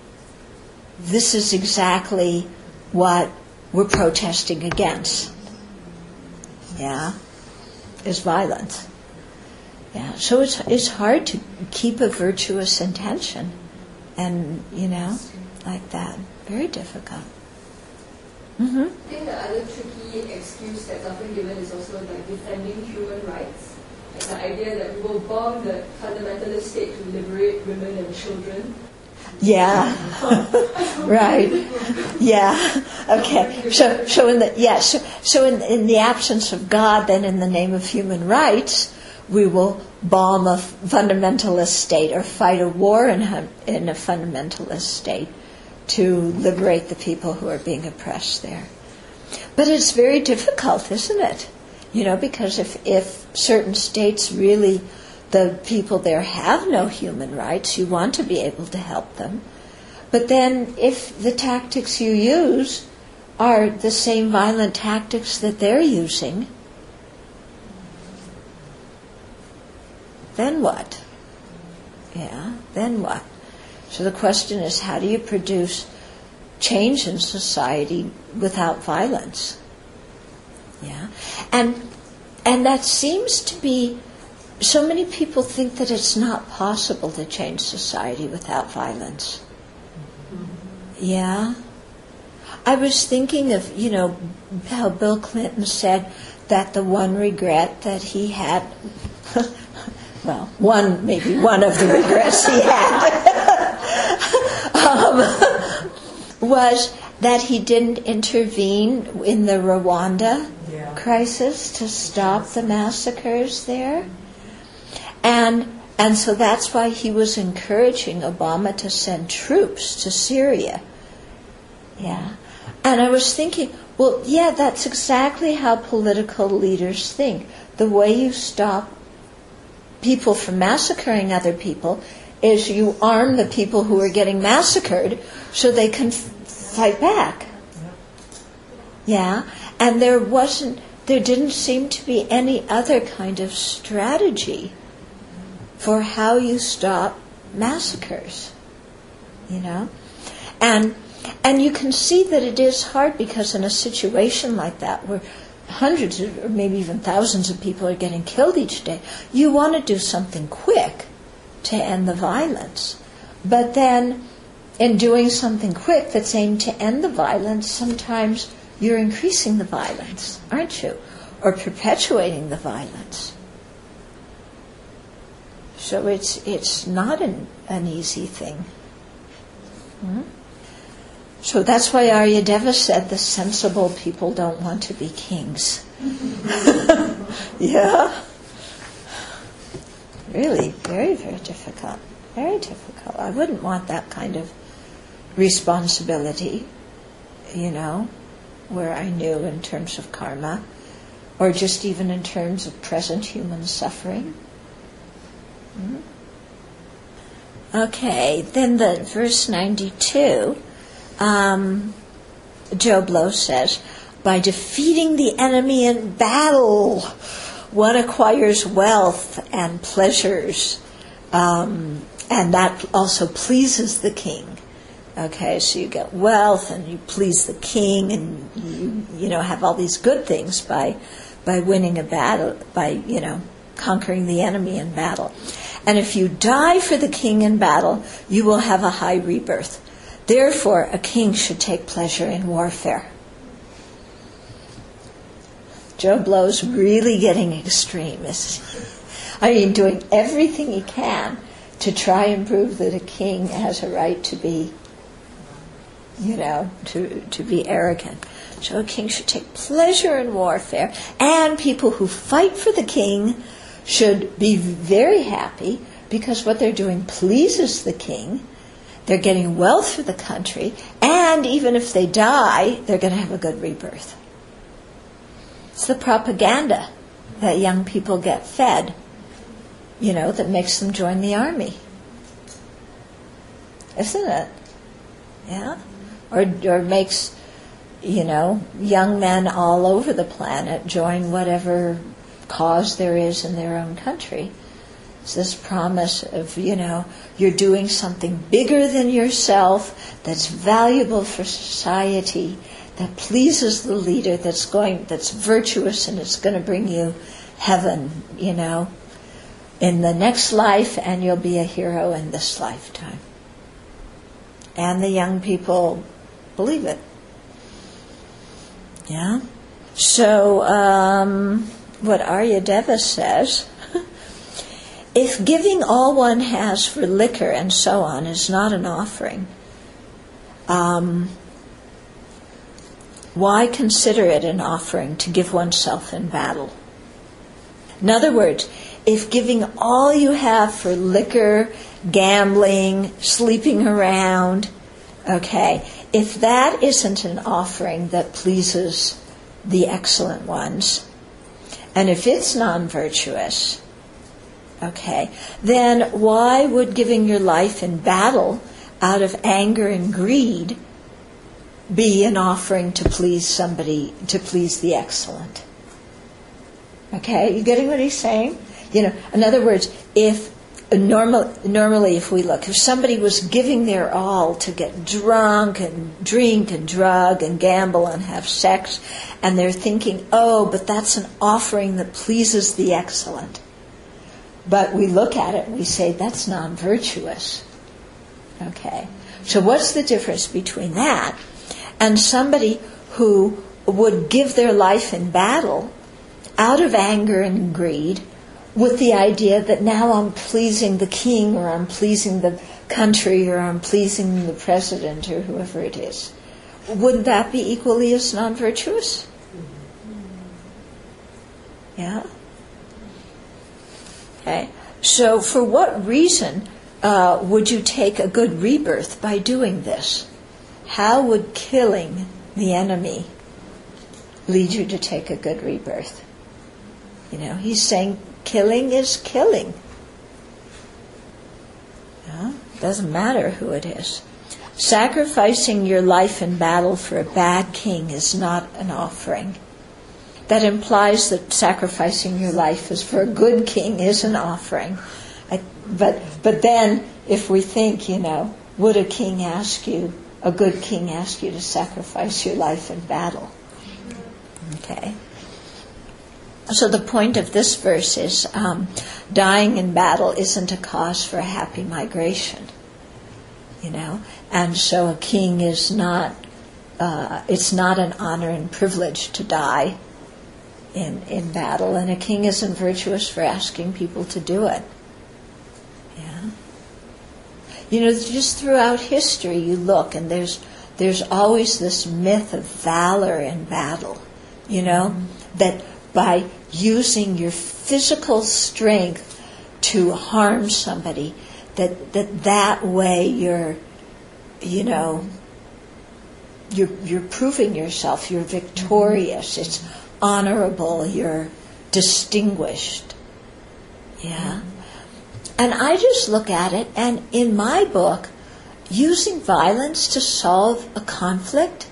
Speaker 1: this is exactly what we're protesting against. Yeah, is violence. Yeah, so it's it's hard to keep a virtuous intention, and you know, like that, very difficult. Mm-hmm.
Speaker 2: I think the other tricky excuse that's often given is also like defending human rights. Like the idea that we will bomb the fundamentalist state to liberate women and children.
Speaker 1: Yeah. Right. Yeah. Okay. So, so in the yeah, so, so in in the absence of God, then in the name of human rights, we will bomb a fundamentalist state or fight a war in a, in a fundamentalist state to liberate the people who are being oppressed there. But it's very difficult, isn't it? You know, because if if certain states really, the people there have no human rights, you want to be able to help them. But then if the tactics you use are the same violent tactics that they're using, then what? Yeah, then what? So the question is, how do you produce change in society without violence? Yeah. And and that seems to be, so many people think that it's not possible to change society without violence. Yeah. I was thinking of, you know, how Bill Clinton said that the one regret that he had well, one, maybe one of the regrets he had, um, was that he didn't intervene in the Rwanda
Speaker 3: Yeah.
Speaker 1: crisis to stop the massacres there. And and so that's why he was encouraging Obama to send troops to Syria. Yeah. And I was thinking, well, yeah, that's exactly how political leaders think. The way you stop people from massacring other people is you arm the people who are getting massacred so they can f- fight back. Yeah. And there wasn't, there didn't seem to be any other kind of strategy for how you stop massacres, you know? And and you can see that it is hard because in a situation like that where hundreds or maybe even thousands of people are getting killed each day, you want to do something quick to end the violence. But then in doing something quick that's aimed to end the violence, sometimes you're increasing the violence, aren't you? Or perpetuating the violence. So it's it's not an, an easy thing. Hmm? So that's why Aryadeva said the sensible people don't want to be kings. Yeah? Really, very, very difficult. Very difficult. I wouldn't want that kind of responsibility, you know, where I knew in terms of karma, or just even in terms of present human suffering. Hmm? Okay, then the verse ninety-two, um, Joe Blow says, by defeating the enemy in battle, one acquires wealth and pleasures, um, and that also pleases the king. Okay, so you get wealth and you please the king, and you you know have all these good things by by winning a battle, by you know conquering the enemy in battle. And if you die for the king in battle, you will have a high rebirth. Therefore, a king should take pleasure in warfare. Joe Blow's really getting extreme, isn't he? I mean, doing everything he can to try and prove that a king has a right to be, you know, to, to be arrogant. So a king should take pleasure in warfare, and people who fight for the king should be very happy because what they're doing pleases the king. They're getting wealth for the country, and even if they die, they're going to have a good rebirth. It's the propaganda that young people get fed, you know, that makes them join the army. Isn't it? Yeah? Or, or makes, you know, young men all over the planet join whatever cause there is in their own country. It's this promise of, you know, you're doing something bigger than yourself, that's valuable for society, that pleases the leader, that's going, that's virtuous, and it's going to bring you heaven, you know, in the next life, and you'll be a hero in this lifetime. And the young people believe it. Yeah? So, um, what Aryadeva says, if giving all one has for liquor and so on is not an offering, um, why consider it an offering to give oneself in battle? In other words, if giving all you have for liquor, gambling, sleeping around, okay, if that isn't an offering that pleases the excellent ones, and if it's non-virtuous, okay, then why would giving your life in battle out of anger and greed be an offering to please somebody, to please the excellent? Okay, you getting what he's saying? You know, in other words, if normal, normally if we look, if somebody was giving their all to get drunk and drink and drug and gamble and have sex, and they're thinking, oh, but that's an offering that pleases the excellent. But we look at it and we say, that's non-virtuous. Okay. So what's the difference between that and somebody who would give their life in battle out of anger and greed with the idea that now I'm pleasing the king, or I'm pleasing the country, or I'm pleasing the president, or whoever it is. Wouldn't that be equally as non-virtuous? Yeah? Okay. So for what reason uh, would you take a good rebirth by doing this? How would killing the enemy lead you to take a good rebirth? You know, he's saying killing is killing. Yeah? Doesn't matter who it is. Sacrificing your life in battle for a bad king is not an offering. That implies that sacrificing your life is for a good king is an offering. I, but but then, if we think, you know, would a king ask you, a good king ask you to sacrifice your life in battle? Okay. So the point of this verse is um, dying in battle isn't a cause for a happy migration. You know, and so a king is not, uh, it's not an honor and privilege to die in in battle, and a king isn't virtuous for asking people to do it. Yeah. You know, just throughout history you look, and there's there's always this myth of valor in battle, you know, mm-hmm. that by using your physical strength to harm somebody, that that that way you're, you know, you're you're proving yourself, you're victorious, it's honorable, you're distinguished. Yeah. And I just look at it, and in my book, using violence to solve a conflict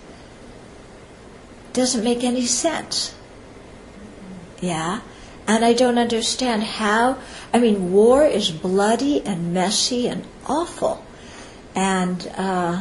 Speaker 1: doesn't make any sense. Yeah. And I don't understand how. I mean, war is bloody and messy and awful. And, uh,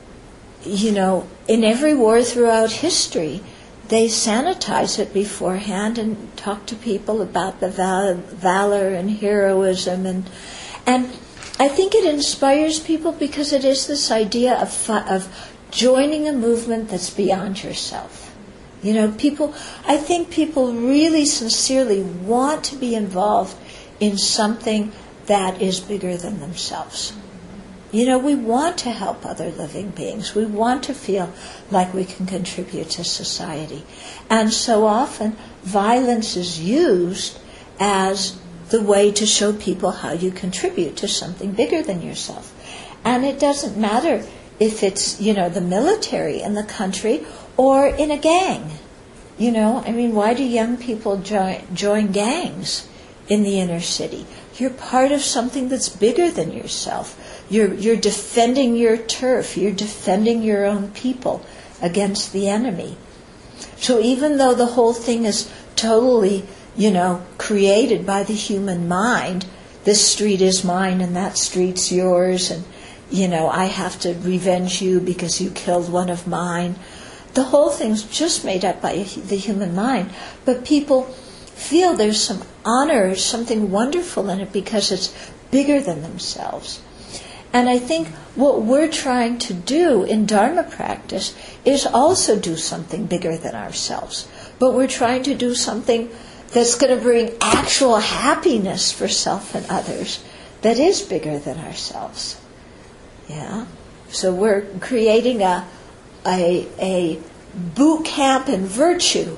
Speaker 1: you know, in every war throughout history, they sanitize it beforehand and talk to people about the val- valor and heroism. And and I think it inspires people because it is this idea of fu- of joining a movement that's beyond yourself. You know, people, I think people really sincerely want to be involved in something that is bigger than themselves. You know, we want to help other living beings. We want to feel like we can contribute to society. And so often, violence is used as the way to show people how you contribute to something bigger than yourself. And it doesn't matter if it's, you know, the military in the country or in a gang. You know, I mean, why do young people join, join gangs in the inner city? You're part of something that's bigger than yourself. You're you're defending your turf. You're defending your own people against the enemy. So even though the whole thing is totally, you know, created by the human mind, this street is mine and that street's yours, and, you know, I have to revenge you because you killed one of mine. The whole thing's just made up by the human mind. But people feel there's some honor, something wonderful in it because it's bigger than themselves. And I think what we're trying to do in Dharma practice is also do something bigger than ourselves. But we're trying to do something that's going to bring actual happiness for self and others that is bigger than ourselves. Yeah. So we're creating a a, a boot camp in virtue.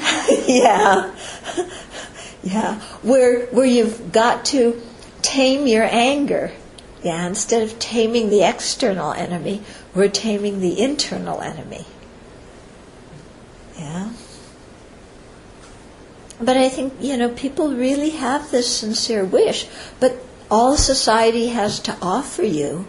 Speaker 1: yeah. yeah. Where where you've got to tame your anger. Yeah, instead of taming the external enemy, we're taming the internal enemy. Yeah. But I think, you know, people really have this sincere wish. But all society has to offer you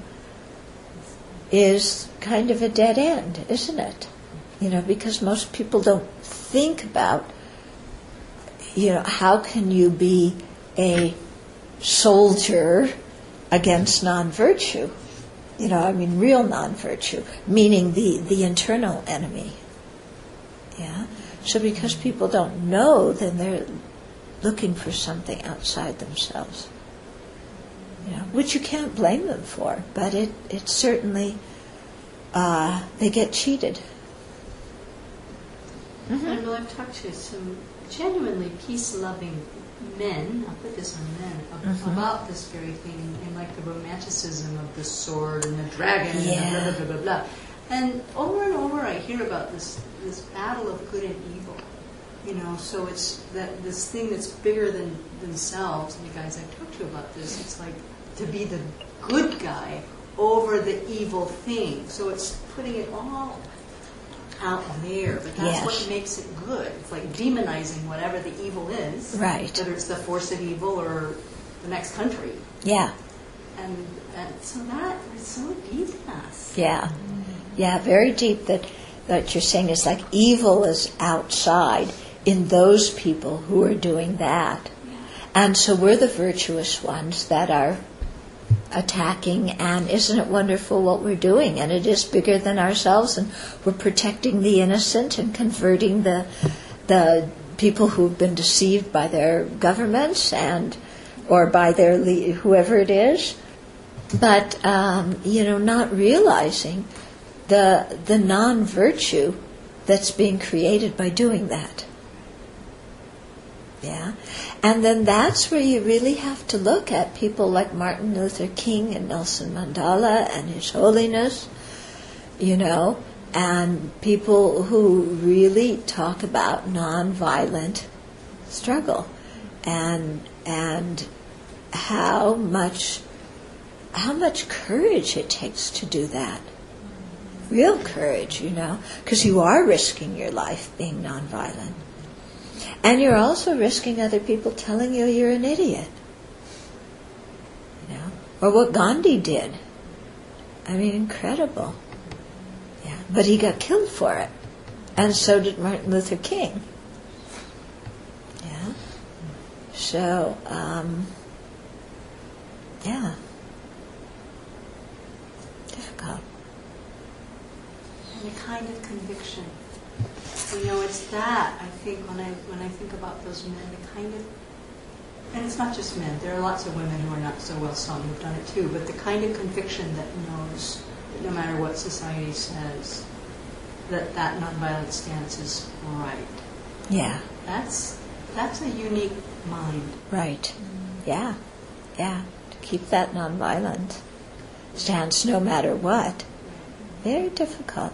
Speaker 1: is kind of a dead end, isn't it? You know, because most people don't think about, you know, how can you be a soldier against non-virtue? You know, I mean real non-virtue, meaning the, the internal enemy. Yeah? So because people don't know, then they're looking for something outside themselves. You know, which you can't blame them for, but it, it certainly, uh, they get cheated.
Speaker 4: Mm-hmm. I know I've talked to some
Speaker 6: genuinely peace-loving men, I'll put this on men, ab-
Speaker 1: Mhm.
Speaker 6: about this very thing, and like the romanticism of the sword and the dragon
Speaker 1: Yeah.
Speaker 6: and the blah, blah, blah, blah, blah. And over and over I hear about this this battle of good and evil. You know, so it's that this thing that's bigger than themselves, and the guys I've talked to about this, it's like to be the good guy over the evil thing. So it's putting it all out there, but that's
Speaker 1: Yes.
Speaker 6: what makes it good. It's like demonizing whatever the evil is,
Speaker 1: Right.
Speaker 6: whether it's the force of evil or the next country.
Speaker 1: Yeah.
Speaker 6: And, and so that is so deep in us.
Speaker 1: Yeah. Yeah, very deep that, that you're saying is like evil is outside in those people who are doing that. And so we're the virtuous ones that are attacking, and isn't it wonderful what we're doing? And it is bigger than ourselves, and we're protecting the innocent and converting the the people who've been deceived by their governments and or by their le- whoever it is. But um, you know, not realizing the the non-virtue that's being created by doing that. Yeah. And then that's where you really have to look at people like Martin Luther King and Nelson Mandela and His Holiness, you know, and people who really talk about nonviolent struggle and and how much how much courage it takes to do that. Real courage, you know, because you are risking your life being nonviolent. And you're also risking other people telling you you're an idiot. You know? Or what Gandhi did. I mean, incredible. Yeah. But he got killed for it. And so did Martin Luther King. Yeah. So, um, yeah. Difficult.
Speaker 6: And a kind of conviction. You know, it's that, I think, when I when I think about those men, the kind of, and it's not just men, there are lots of women who are not so well sung who've done it too, but the kind of conviction that knows that no matter what society says, that that nonviolent stance is right.
Speaker 1: Yeah.
Speaker 6: That's that's a unique mind.
Speaker 1: Right. Yeah. Yeah. To keep that nonviolent stance no matter what. Very difficult.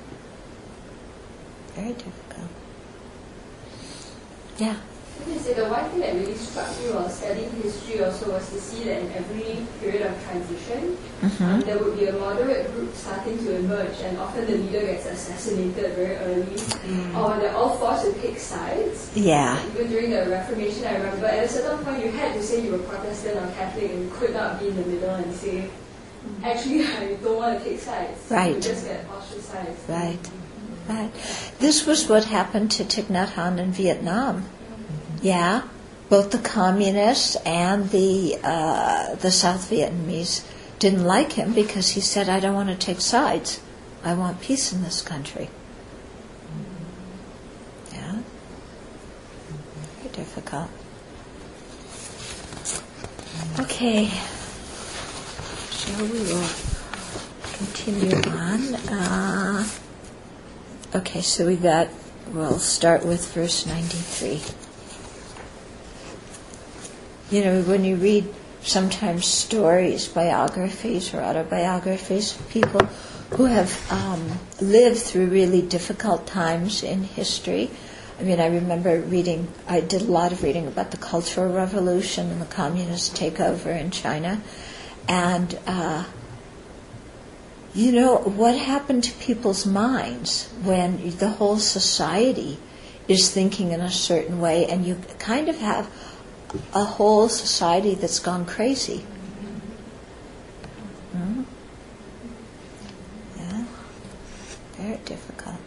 Speaker 1: Very difficult. Yeah.
Speaker 2: I can say the one thing that really struck me while studying history also was to see that in every period of transition,
Speaker 1: Mm-hmm.
Speaker 2: um, there would be a moderate group starting to emerge, and often the leader gets assassinated very early,
Speaker 6: Mm.
Speaker 2: or they're all forced to take sides.
Speaker 1: Yeah.
Speaker 2: Even during the Reformation, I remember at a certain point you had to say you were Protestant or Catholic, and you could not be in the middle and say, actually, I don't want to take sides.
Speaker 1: Right.
Speaker 2: You just get ostracized.
Speaker 1: Right. Right. This was what happened to Thich Nhat Hanh in Vietnam. Yeah. Both the communists and the uh, the South Vietnamese didn't like him because he said, I don't want to take sides. I want peace in this country. Yeah. Very difficult. Okay. So we will continue on. Uh, okay, so we got, we'll start with verse ninety-three. You know, when you read sometimes stories, biographies or autobiographies of people who have um, lived through really difficult times in history. I mean, I remember reading, I did a lot of reading about the Cultural Revolution and the communist takeover in China. And, uh, you know, what happened to people's minds when the whole society is thinking in a certain way and you kind of have a whole society that's gone crazy. Mm-hmm. Yeah. Very difficult.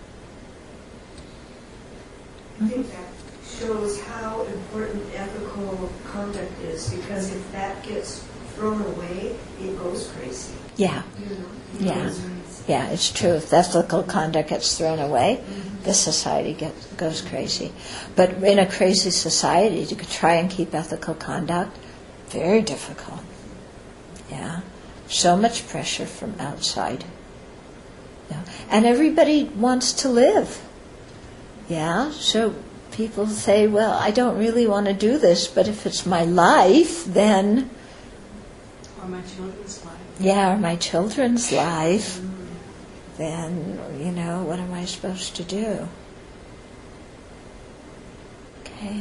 Speaker 5: I think that shows how important ethical conduct is, because if that gets thrown away, it goes crazy.
Speaker 1: Yeah.
Speaker 5: You know?
Speaker 1: Yeah. Yeah, it's true. If ethical conduct gets thrown away, the society gets, goes crazy. But in a crazy society, to try and keep ethical conduct, very difficult. Yeah. So much pressure from outside. Yeah. And everybody wants to live. Yeah. So people say, well, I don't really want to do this, but if it's my life, then...
Speaker 6: Or my children's life.
Speaker 1: Yeah, or my children's life, mm. then, you know, what am I supposed to do? Okay.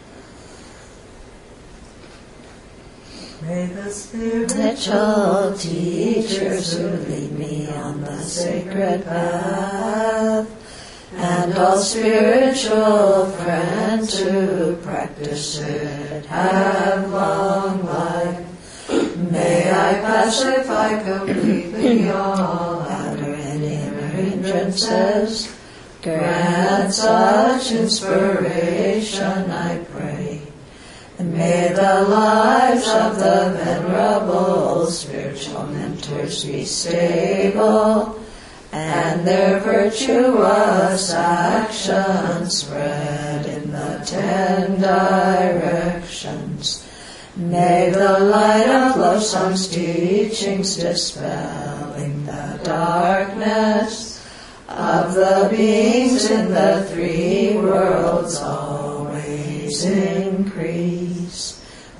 Speaker 7: May the spiritual teachers who lead me on the sacred path, and all spiritual friends who practice it, have long life. May I pacify completely all outer and inner hindrances. Grant such inspiration, I pray. And may the lives of the venerable spiritual mentors be stable, and their virtuous actions spread in the ten directions. May the light of Losang's teachings dispelling the darkness of the beings in the three worlds always increase.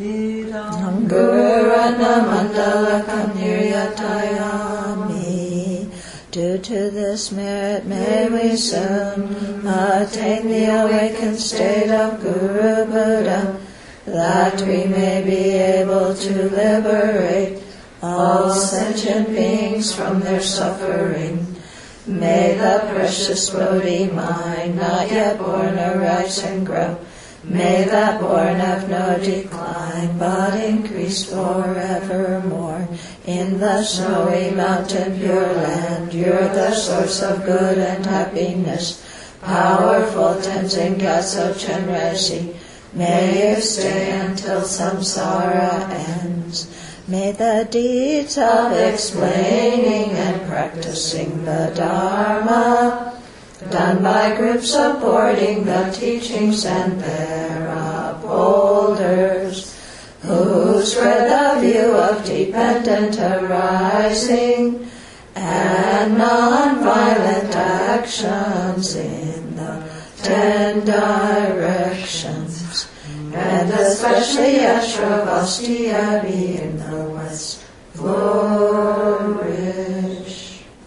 Speaker 7: Nangurana mandala kanhiryatayami. Due to this merit may we soon attain the awakened state of Guru Buddha, that we may be able to liberate all sentient beings from their suffering. May the precious Bodhi mind, not yet born, arise and grow. May that born have no decline, but increase forevermore. In the snowy mountain pure land, you're the source of good and happiness. Powerful Tenzin Gyatso Chenrezig, may you stay until samsara ends. May the deeds of explaining and practicing the Dharma, done by groups supporting the teachings and their upholders, who spread the view of dependent arising and non-violent actions in the ten directions, and especially Ashravasti Abbey in the west. Lord.